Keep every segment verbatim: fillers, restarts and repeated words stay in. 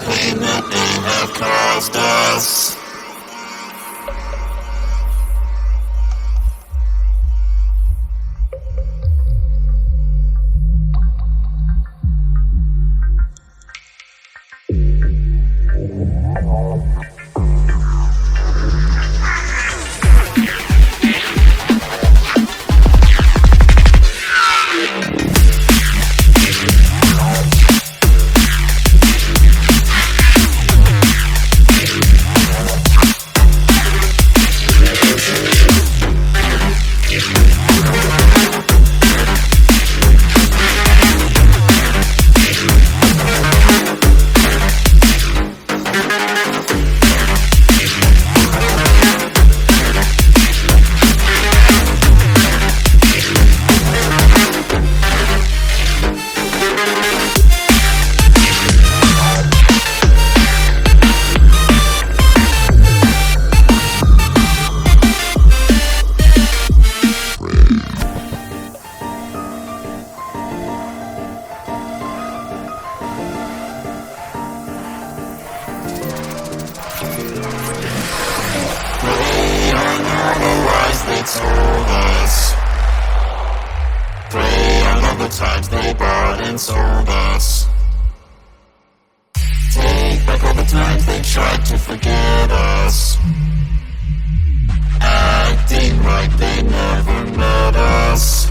pain that they have caused us. Told us. Prey on all the times they bought and sold us. Take back all the times they tried to forget us. Acting like they never met us.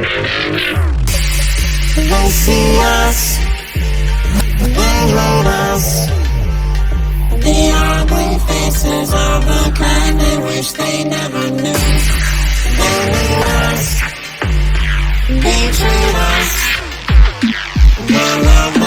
They see us, they hate us. The ugly faces of the kind they wish they never knew. They need us, they treat us, they love